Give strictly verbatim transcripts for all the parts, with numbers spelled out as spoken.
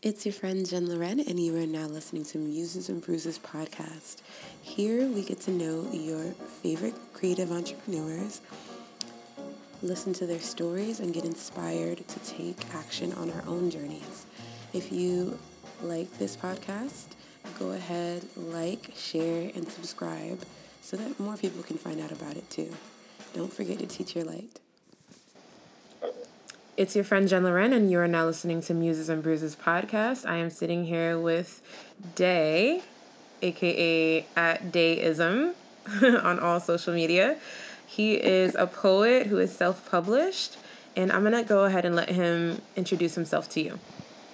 It's your friend Jen Loren, and you are now listening to Muses and Bruises podcast. Here we get to know your favorite creative entrepreneurs, listen to their stories, and get inspired to take action on our own journeys. If you like this podcast, go ahead, like, share, and subscribe so that more people can find out about it too. Don't forget to teach your light. It's your friend Jen Loren, and you are now listening to Muses and Bruises podcast. I am sitting here with Day, aka at Dayism, on all social media. He is a poet who is self-published, and I'm gonna go ahead and let him introduce himself to you.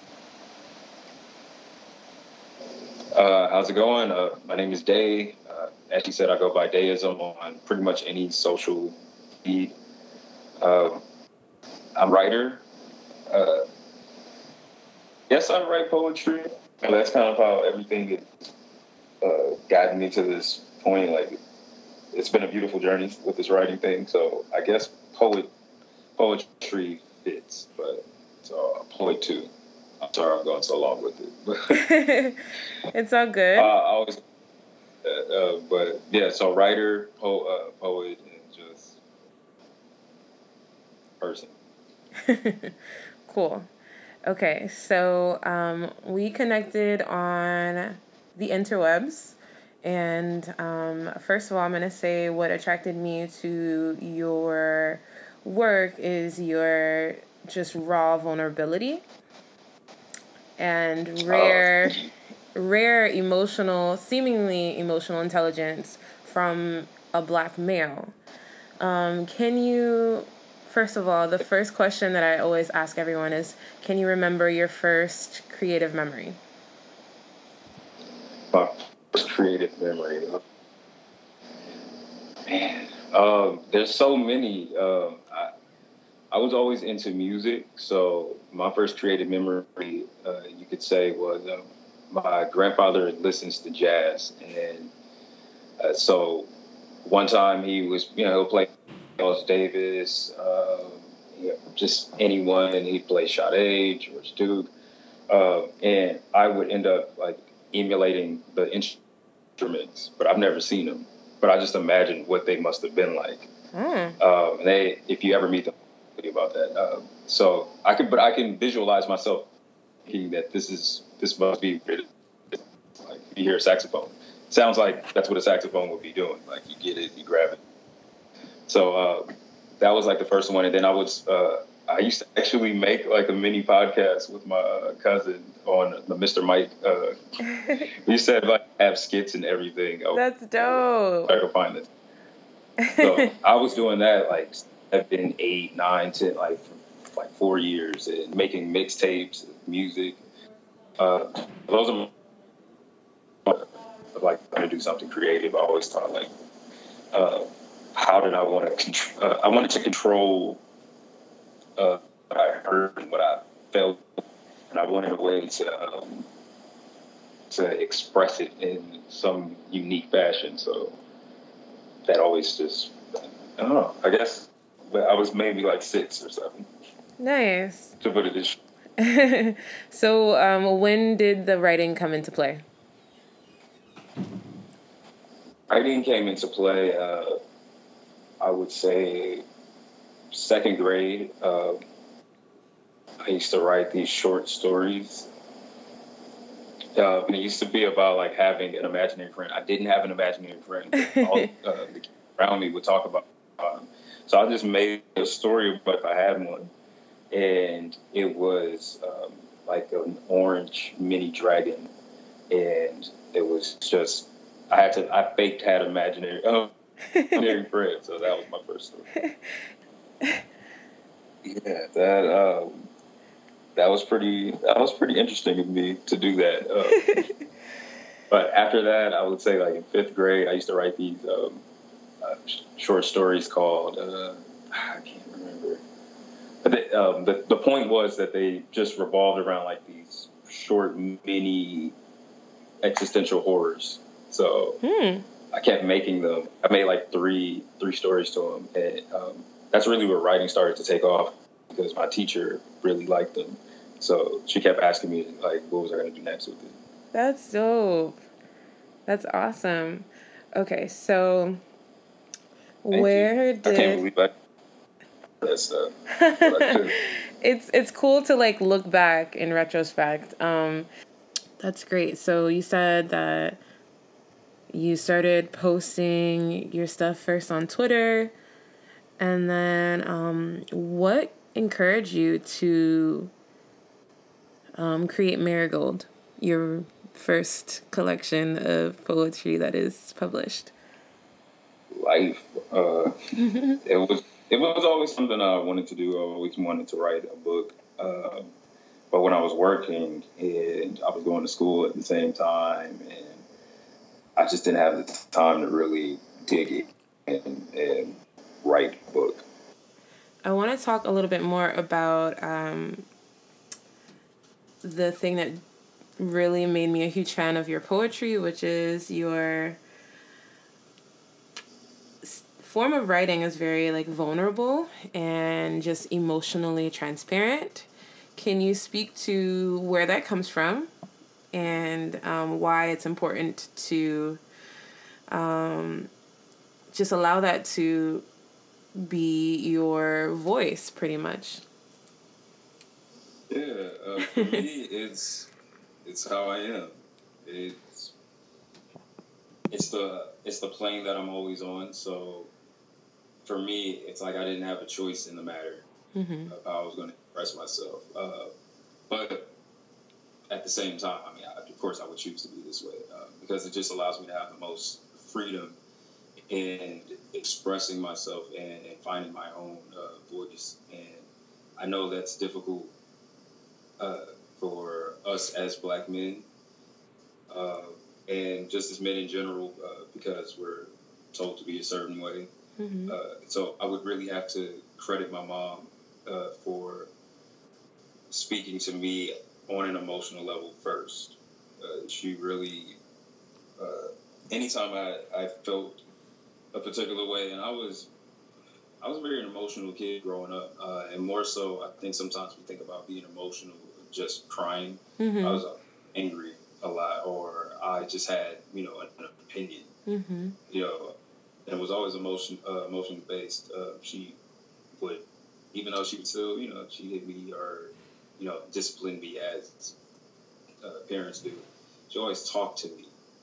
Uh, how's it going? Uh, my name is Day. Uh, as you said, I go by Dayism on pretty much any social feed. Uh, I'm a writer. Uh, yes, I write poetry. And that's kind of how everything has uh, gotten me to this point. Like, it's been a beautiful journey with this writing thing. So I guess poet poetry fits, but so a poet too. I'm sorry I'm going so long with it. It's all good. Uh, I always, uh, uh, but yeah, so writer, po- uh, poet, and just person. Cool. Okay, so um, we connected on the interwebs. And um, first of all, I'm going to say what attracted me to your work is your just raw vulnerability and rare, oh. rare emotional, seemingly emotional intelligence from a Black male. Um, can you, first of all, the first question that I always ask everyone is, can you remember your first creative memory? My first creative memory. Man, um, there's so many. Uh, I, I was always into music, so my first creative memory, uh, you could say, was uh, my grandfather listens to jazz, and uh, so one time he was, you know, he'll play Miles Davis, uh, you know, just anyone, and he'd play Sade, George Duke, uh, and I would end up like emulating the instruments, but I've never seen them. But I just imagine what they must have been like. Mm. Um, and they, if you ever meet them, about that. Uh, so I can, but I can visualize myself thinking that this is this must be like you hear a saxophone. Sounds like that's what a saxophone would be doing. Like you get it, you grab it. So uh, that was like the first one, and then I was uh, I used to actually make like a mini podcast with my uh, cousin on the Mister Mike. Uh, we used to have, like have skits and everything. That's dope. I could find it. So I was doing that like seven, eight, nine, ten, like for like four years, and making mixtapes, music. Uh, those are my, like trying to do something creative. I always thought like, uh, how did I want to? Contr- uh, I wanted to control uh, what I heard and what I felt, and I wanted a way to um, to express it in some unique fashion. So that always just, I don't know. I guess. But I was maybe like six or seven. Nice. To put it this. So, um, when did the writing come into play? Writing came into play, uh, I would say, second grade. Uh, I used to write these short stories. Uh, and it used to be about like having an imaginary friend. I didn't have an imaginary friend. All uh, the kids around me would talk about um, So I just made a story if I had one. And it was um, like an orange mini dragon. And it was just, I had to, I faked had imaginary, um, imaginary friend. So that was my first story. Yeah, that, um, that was pretty, that was pretty interesting of me to do that. Um, but after that, I would say like in fifth grade, I used to write these um, uh, short stories called, uh, I can't remember. But they, um, the the point was that they just revolved around like these short mini existential horrors. So hmm. I kept making them. I made like three three stories to them, and um, that's really where writing started to take off because my teacher really liked them, So she kept asking me, like, what was I going to do next with it. That's dope. That's awesome. Okay, so Thank where you. did... I can't believe I that stuff. it's it's cool to like look back in retrospect. Um, that's great. So you said that you started posting your stuff first on Twitter, and then um, what encouraged you to um, create Marigold, your first collection of poetry that is published? Life. Uh, it was it was always something I wanted to do. I always wanted to write a book. Uh, but when I was working and I was going to school at the same time, and I just didn't have the time to really dig it and, and write a book. I want to talk a little bit more about um, the thing that really made me a huge fan of your poetry, which is your form of writing is very like vulnerable and just emotionally transparent. Can you speak to where that comes from and um, why it's important to um, just allow that to be your voice, pretty much? Yeah, uh, for me, it's it's how I am. It's it's the it's the plane that I'm always on. So for me, it's like I didn't have a choice in the matter mm-hmm. of how I was going to express myself. Uh, but at the same time, I mean, I, of course, I would choose to be this way uh, because it just allows me to have the most freedom in expressing myself and, and finding my own uh, voice. And I know that's difficult uh, for us as Black men uh, and just as men in general uh, because we're told to be a certain way. Mm-hmm. Uh, so I would really have to credit my mom uh, for speaking to me on an emotional level first. Uh, she really, uh, anytime I, I felt a particular way, and I was, I was a very emotional kid growing up, uh, and more so, I think sometimes we think about being emotional, just crying. Mm-hmm. I was uh, angry a lot, or I just had, you know, an, an opinion, mm-hmm. you know, and it was always emotion, uh, emotion based. Uh, she would, even though she would still, you know, she hit me or, you know, discipline me as uh, parents do. She always talked to me,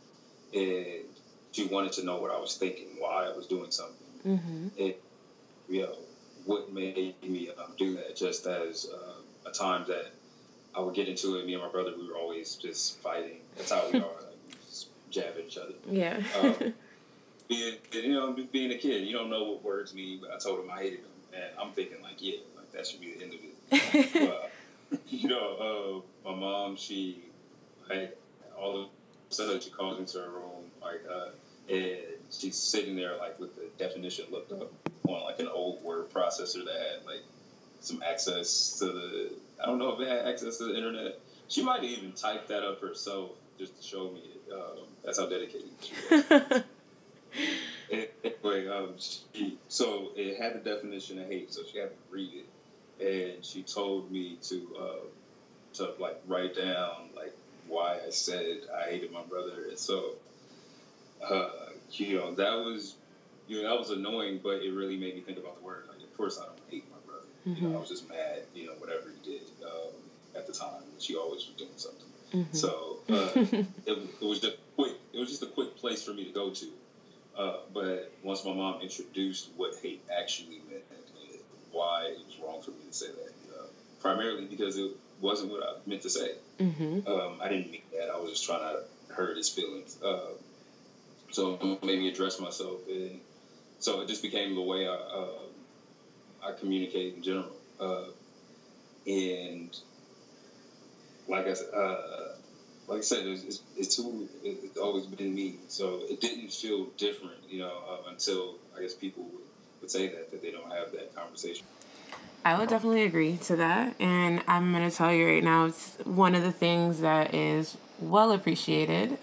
and she wanted to know what I was thinking, why I was doing something, mm-hmm. and you know what made me um, do that. Just as uh, a time that I would get into it, me and my brother, we were always just fighting. That's how we are, like, we just jab at each other. Yeah. um, being, you know, being a kid, you don't know what words mean, but I told him I hated him, and I'm thinking like, yeah, like that should be the end of it. But, you know, uh, my mom, she, like, all of a sudden she calls into her room, like, uh, and she's sitting there, like, with the definition looked up on, like, an old word processor that had, like, some access to the, I don't know if it had access to the internet. She might have even typed that up herself just to show me it. Um, that's how dedicated she was. Anyway, um, she, so it had the definition of hate, so she had to read it, and she told me to, uh, to like write down like why I said I hated my brother, and so, uh, you know, that was, you know, that was annoying, but it really made me think about the word. Like, of course, I don't hate my brother. Mm-hmm. You know, I was just mad, you know, whatever he did um, at the time. She always was doing something. Mm-hmm. So uh, it, it was just quick. It was just a quick place for me to go to. Uh, but once my mom introduced what hate actually meant and why it was wrong for me to say that, uh, primarily because it wasn't what I meant to say. Mm-hmm. Um, I didn't mean that. I was just trying to hurt his feelings. Uh, so it made me address myself. And so it just became the way I, uh, I communicate in general. Uh, and like I said, uh, like I said, it's, it's, it's who it's always been me. So it didn't feel different, you know, uh, until I guess people would, would say that, that they don't have that conversation. I would definitely agree to that. And I'm going to tell you right now, it's one of the things that is well appreciated.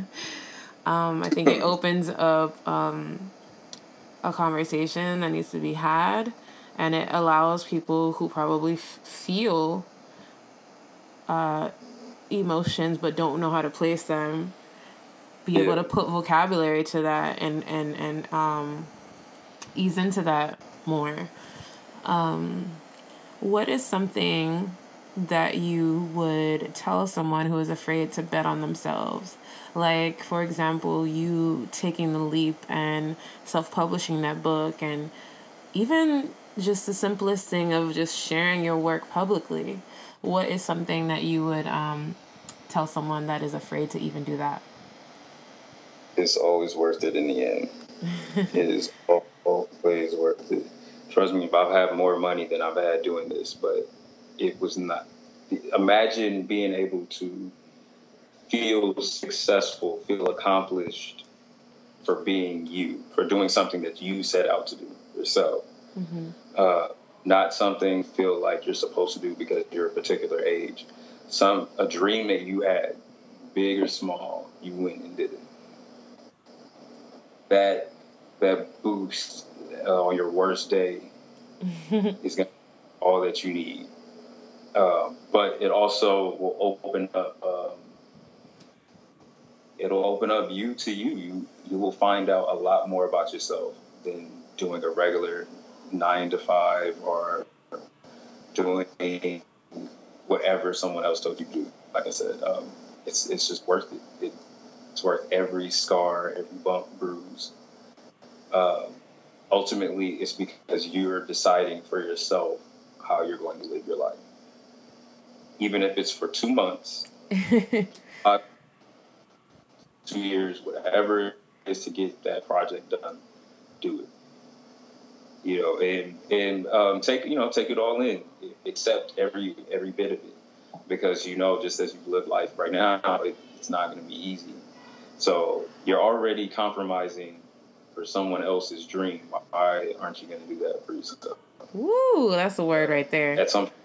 um, I think it opens up um, a conversation that needs to be had. And it allows people who probably f- feel uh, emotions but don't know how to place them, be Yeah. able to put vocabulary to that and and and um, ease into that more. Um, what is something that you would tell someone who is afraid to bet on themselves? Like, for example, you taking the leap and self-publishing that book, and even just the simplest thing of just sharing your work publicly. What is something that you would um, tell someone that is afraid to even do that? It's always worth it in the end. It is always worth it. Trust me, if I've had more money than I've had doing this, but it was not. Imagine being able to feel successful, feel accomplished for being you, for doing something that you set out to do yourself. Mm-hmm. Uh, not something feel like you're supposed to do because you're a particular age. Some a dream that you had, big or small, you went and did it. That that boost uh, on your worst day is going to be all that you need. Um, but it also will open up. Um, it'll open up you to you. You you will find out a lot more about yourself than doing a regular nine to five or doing whatever someone else told you to do. Like I said, um, it's it's just worth it. it. It's worth every scar, every bump, bruise. Um, ultimately, it's because you're deciding for yourself how you're going to live your life. Even if it's for two months, uh, two years, whatever it is to get that project done, do it. You know, and and um, take you know take it all in, accept every every bit of it, because you know just as you live life right now, it, it's not going to be easy. So you're already compromising for someone else's dream. Why aren't you going to do that for yourself? Woo, that's a word right there. At some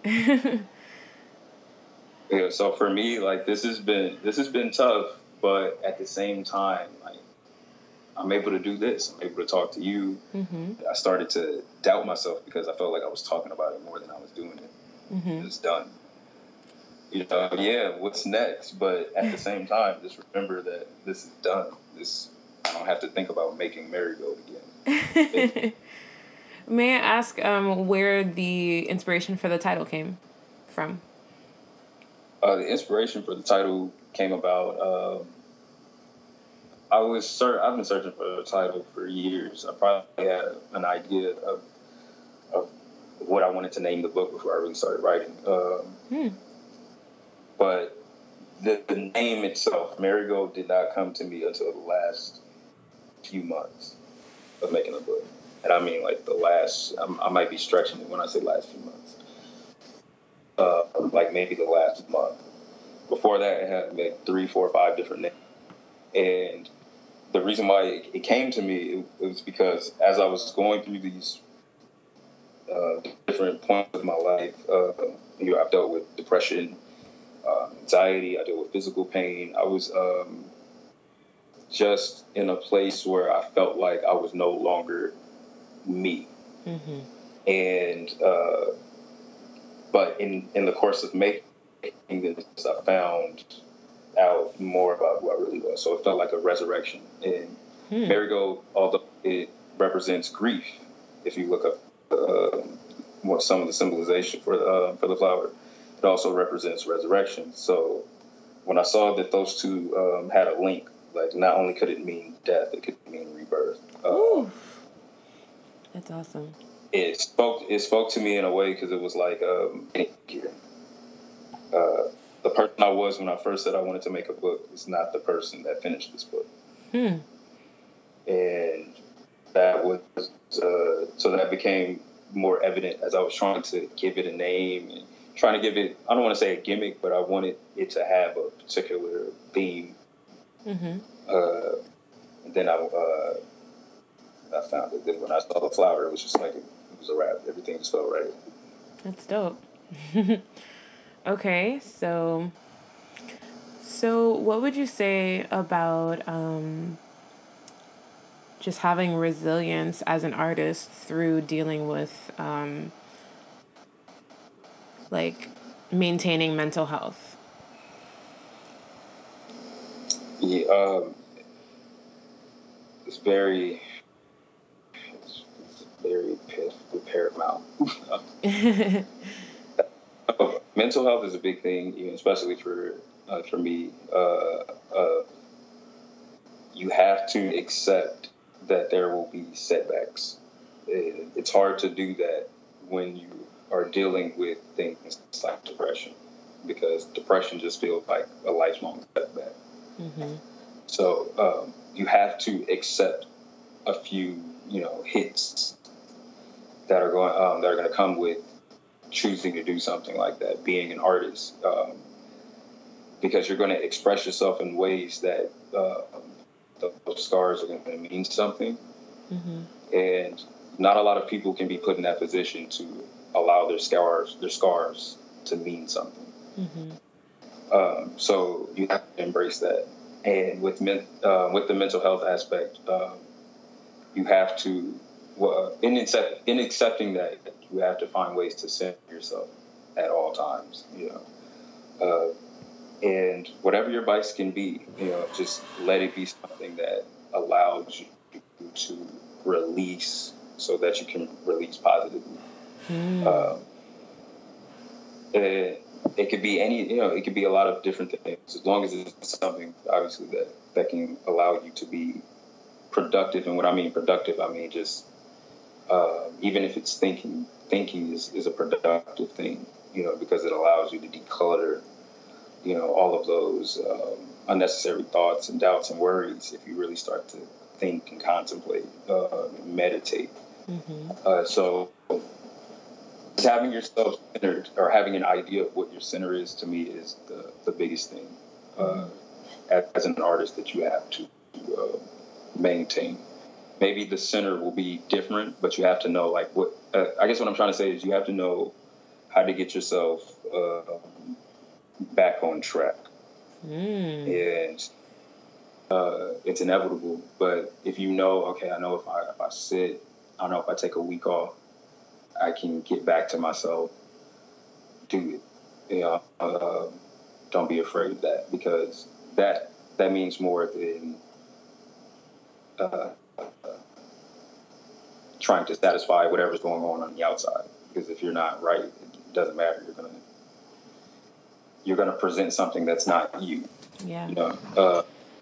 yeah, so for me, like this has been this has been tough, but at the same time, like I'm able to do this. I'm able to talk to you. Mm-hmm. I started to doubt myself because I felt like I was talking about it more than I was doing it. Mm-hmm. It's done. You know, yeah, what's next? But at the same time, just remember that this is done. This I don't have to think about making Marigold again. May I ask um, where the inspiration for the title came from? Uh, the inspiration for the title came about. Um, I was ser- I've been searching for a title for years. I probably had an idea of of what I wanted to name the book before I really started writing. Um, hmm. But the, the name itself, Marigold, did not come to me until the last few months of making the book. And I mean, like the last, I'm, I might be stretching it when I say last few months. Uh, like maybe the last month. Before that, it had like three, four, five different names. And the reason why it, it came to me, it, it was because as I was going through these uh, different points of my life, uh, you know, I've dealt with depression, uh, anxiety, I dealt with physical pain. I was um, just in a place where I felt like I was no longer me. Mm-hmm. And, uh, but in, in the course of making this, I found out more about who I really was. So it felt like a resurrection. And hmm. Marigold, although it represents grief, if you look up uh, what some of the symbolization for uh, for the flower, it also represents resurrection. So when I saw that those two um, had a link, like not only could it mean death, it could mean rebirth. Uh, That's awesome. It spoke. It spoke to me in a way because it was like, um, uh, the person I was when I first said I wanted to make a book is not the person that finished this book. Hmm. And that was uh, so that became more evident as I was trying to give it a name and trying to give it, I don't want to say a gimmick, but I wanted it to have a particular theme. Mm-hmm. Uh, and then I, uh, I found it. Then when I saw the flower, it was just like, it, it was a wrap. Everything just felt right. That's dope. Okay, so, so what would you say about um, just having resilience as an artist through dealing with, um, like, maintaining mental health? Yeah, um, it's very, it's, it's very paramount. Oh, mental health is a big thing, you know, especially for uh, for me. Uh, uh, you have to accept that there will be setbacks. It, it's hard to do that when you are dealing with things like depression, because depression just feels like a lifelong setback. Mm-hmm. So um, you have to accept a few, you know, hits that are going um, that are going to come with choosing to do something like that, being an artist, um, because you're going to express yourself in ways that uh, those scars are going to mean something. Mm-hmm. And not a lot of people can be put in that position to allow their scars, their scars to mean something. Mm-hmm. Um, so you have to embrace that. And with men, uh, with the mental health aspect, um, you have to, well, in, accept, in accepting that, you have to find ways to center yourself at all times, you know. Uh, and whatever your vice can be, you know, just let it be something that allows you to release so that you can release positively. Mm. Um, it, it could be any, you know, it could be a lot of different things, as long as it's something, obviously, that, that can allow you to be productive. And what I mean productive, I mean just uh, even if it's thinking, thinking is, is a productive thing, you know, because it allows you to declutter, you know, all of those um, unnecessary thoughts and doubts and worries if you really start to think and contemplate, uh, meditate. Mm-hmm. Uh, so having yourself centered, or having an idea of what your center is, to me, is the, the biggest thing uh, as, as an artist that you have to uh, maintain. Maybe the center will be different, but you have to know, like, what, uh, I guess what I'm trying to say is you have to know how to get yourself uh, back on track. Mm. And uh, it's inevitable, but if you know, okay, I know if I, if I sit, I know if I take a week off, I can get back to myself, do it. You know, uh, don't be afraid of that, because that, that means more than uh, trying to satisfy whatever's going on on the outside. Because if you're not right, it doesn't matter. You're gonna you're gonna present something that's not you. Yeah. You know. Uh,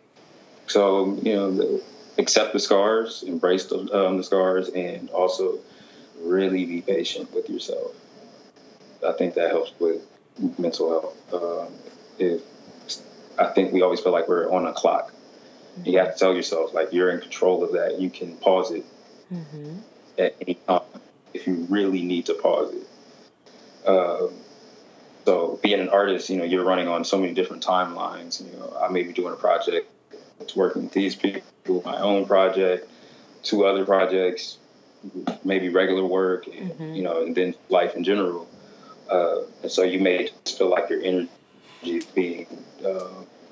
so you know, the, accept the scars, embrace the, um, the scars, and also really be patient with yourself. I think that helps with mental health. Um, if I think we always feel like we're on a clock. Mm-hmm. You have to tell yourself, like, you're in control of that. You can pause it. Mm-hmm. At any time if you really need to pause it. Um, so being an artist, you know, you're running on so many different timelines. You know, I may be doing a project that's working with these people, my own project, two other projects, maybe regular work, and, mm-hmm. you know, and then life in general. Uh, and so you may just feel like your energy is being uh,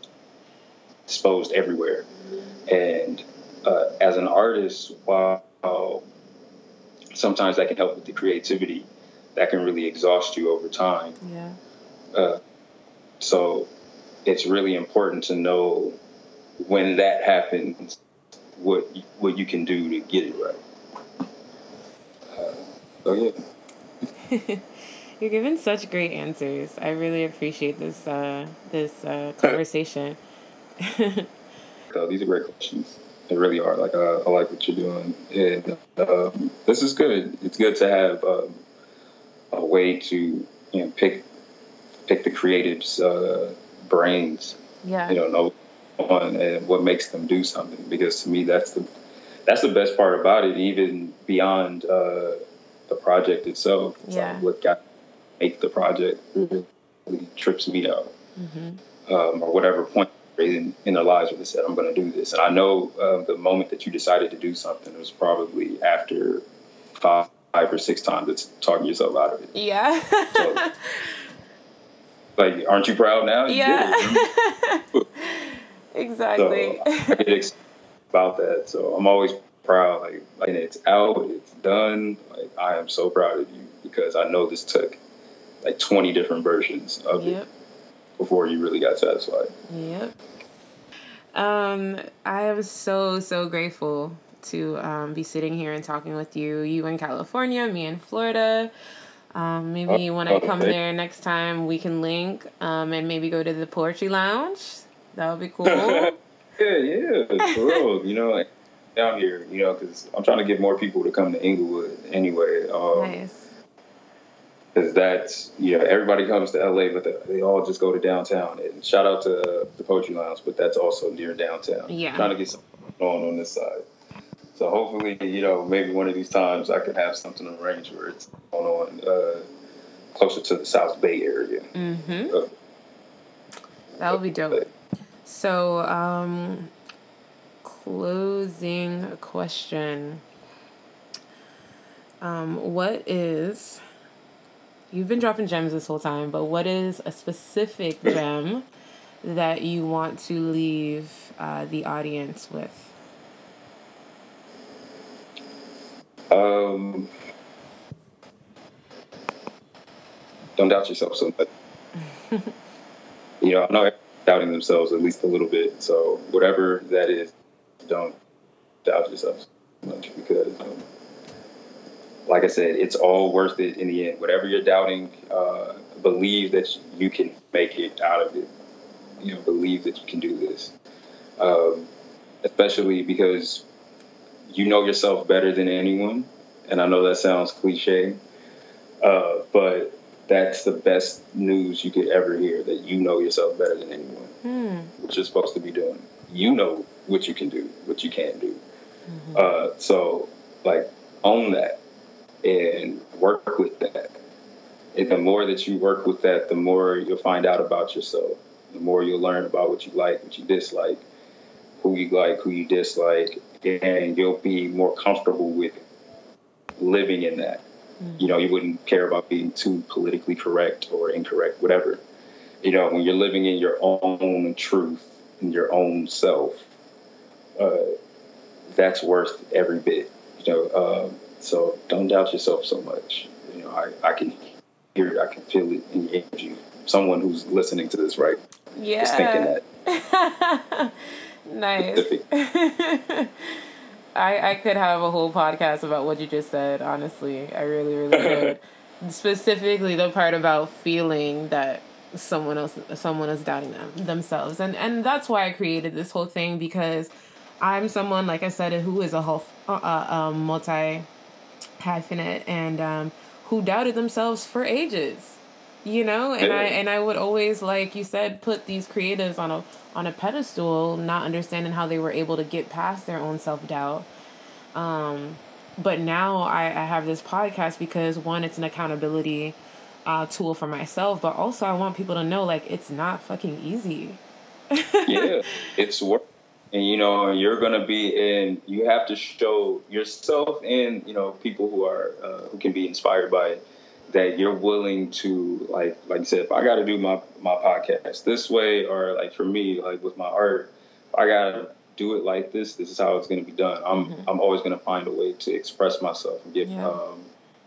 disposed everywhere. And uh, as an artist, while sometimes that can help with the creativity, that can really exhaust you over time. Yeah. Uh, so it's really important to know when that happens, what what you can do to get it right. Uh, so yeah. You're giving such great answers. I really appreciate this uh, this uh, conversation. So these are great questions. They really are. Like, uh, I like what you're doing, and um, this is good. It's good to have um, a way to, you know, pick pick the creatives' uh, brains. Yeah. You know, know on and what makes them do something. Because to me, that's the that's the best part about it. Even beyond uh, the project itself, it's yeah. like what got make the project really trips me out, mm-hmm. um, or whatever point in, in their lives where they said, I'm going to do this. And I know uh, the moment that you decided to do something was probably after five, five or six times it's talking yourself out of it. Yeah. So, like, aren't you proud now? You yeah. did it. Exactly. So I get excited about that. So I'm always proud. Like, like, and it's out, it's done. Like, I am so proud of you, because I know this took like twenty different versions of yep. it before you really got satisfied. Yep. Um, I am so, so grateful to um, be sitting here and talking with you. You in California, me in Florida. Um, maybe when I come there next time, we can link um, and maybe go to the Poetry Lounge. That would be cool. yeah, yeah, for real. You know, down here, you know, because I'm trying to get more people to come to Inglewood anyway. Um, nice. Because that's, you know, everybody comes to L A, but they, they all just go to downtown. And shout out to uh, the Poetry Lounge, but that's also near downtown. Yeah. I'm trying to get something on on this side. So hopefully, you know, maybe one of these times I could have something arranged where it's going on uh, closer to the South Bay area. Mm-hmm. Uh, that would be dope. So, um, closing question. Um, what is... You've been dropping gems this whole time, but what is a specific gem that you want to leave uh, the audience with? Um, don't doubt yourself so much. You know, I know everyone's doubting themselves at least a little bit. So whatever that is, don't doubt yourself so much because, um, like I said, it's all worth it in the end. Whatever you're doubting, uh, believe that you can make it out of it. You know, believe that you can do this. Um, especially because you know yourself better than anyone. And I know that sounds cliche, uh, but that's the best news you could ever hear, that you know yourself better than anyone, mm. what you're supposed to be doing. You know what you can do, what you can't do. Mm-hmm. Uh, so, like, own that and work with that. And the more that you work with that, the more you'll find out about yourself. The more you'll learn about what you like, what you dislike, who you like, who you dislike, and you'll be more comfortable with living in that. Mm-hmm. You know, you wouldn't care about being too politically correct or incorrect, whatever. You know, when you're living in your own truth, in your own self, uh, that's worth every bit. You know, um, so don't doubt yourself so much. You know, I, I can hear it, I can feel it in your energy. Someone who's listening to this, right? Yeah. Is thinking that. Nice. I, I could have a whole podcast about what you just said, honestly. I really, really could. Specifically the part about feeling that someone else someone is doubting them themselves. And and that's why I created this whole thing, because I'm someone, like I said, who is a whole, uh, um, multi hyphenate and um, who doubted themselves for ages. You know, and I and I would always, like you said, put these creatives on a on a pedestal, not understanding how they were able to get past their own self-doubt. Um, but now I, I have this podcast because, one, it's an accountability uh, tool for myself, but also I want people to know, like, it's not fucking easy. Yeah, it's work. And, you know, you're going to be in, you have to show yourself and, you know, people who are, uh, who can be inspired by it, that you're willing to, like, like I said, if I got to do my, my podcast this way, or like for me, like with my art, if I got to do it like this, this is how it's going to be done. I'm, mm-hmm. I'm always going to find a way to express myself and get, yeah. um,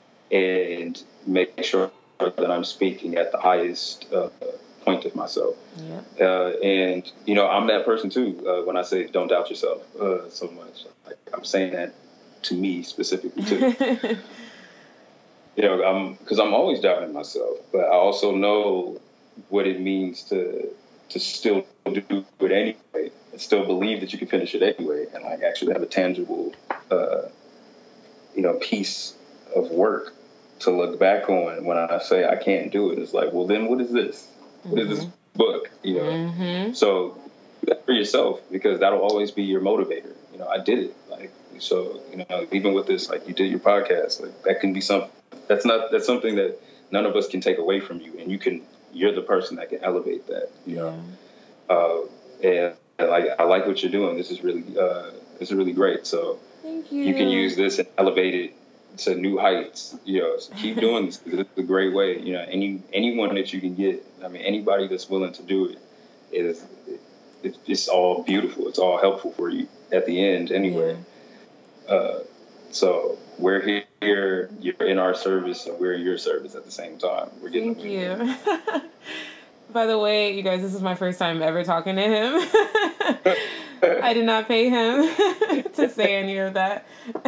and make sure that I'm speaking at the highest uh, point of myself. Yeah. Uh, and, you know, I'm that person too, uh, when I say don't doubt yourself uh, so much. Like, I'm saying that to me specifically too. You know, I'm because I'm always doubting myself, but I also know what it means to to still do it anyway, and still believe that you can finish it anyway, and like actually have a tangible, uh, you know, piece of work to look back on when I say I can't do it. It's like, well, then what is this? Mm-hmm. What is this book? You know, mm-hmm. So do that for yourself, because that'll always be your motivator. You know, I did it. Like, so, you know, even with this, like you did your podcast, like that can be something. That's not, that's something that none of us can take away from you. And you can, you're the person that can elevate that, you know? Yeah. Uh, and, and like, I like what you're doing. This is really, uh, this is really great. So thank you. You can use this and elevate it to new heights, you know, so keep doing this. This is a great way, you know, any, anyone that you can get, I mean, anybody that's willing to do it is, it's just all beautiful. It's all helpful for you at the end anyway. Yeah. Uh, so we're here here, you're in our service, and we're in your service at the same time. We're getting Thank you. By the way, you guys, this is my first time ever talking to him. I did not pay him to say any of that.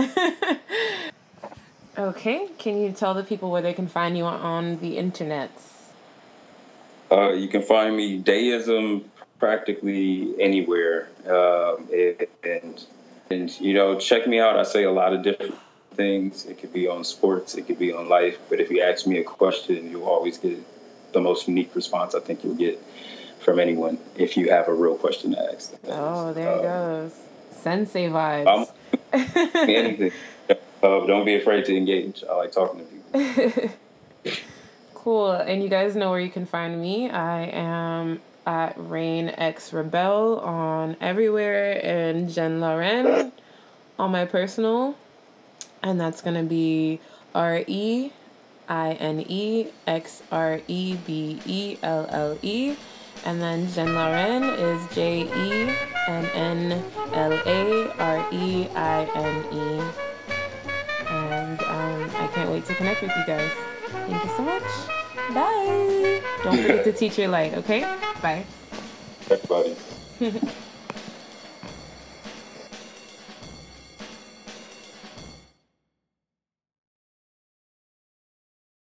Okay, can you tell the people where they can find you on the internets? Uh, you can find me deism practically anywhere, um, and, and and you know, check me out. I say a lot of different things. It could be on sports, it could be on life. But if you ask me a question, you'll always get the most unique response I think you'll get from anyone if you have a real question to ask. Oh, there um, it goes. Sensei vibes. Anything. Uh, don't be afraid to engage. I like talking to people. Cool. And you guys know where you can find me. I am at Rain X Rebel on everywhere, and Jen Lauren on my personal. And that's going to be R E I N E X R E B E L L E. And then Jen Lauren is J E N N L A R E I N E. And um, I can't wait to connect with you guys. Thank you so much. Bye. Don't forget to teach your light, okay? Bye. Everybody.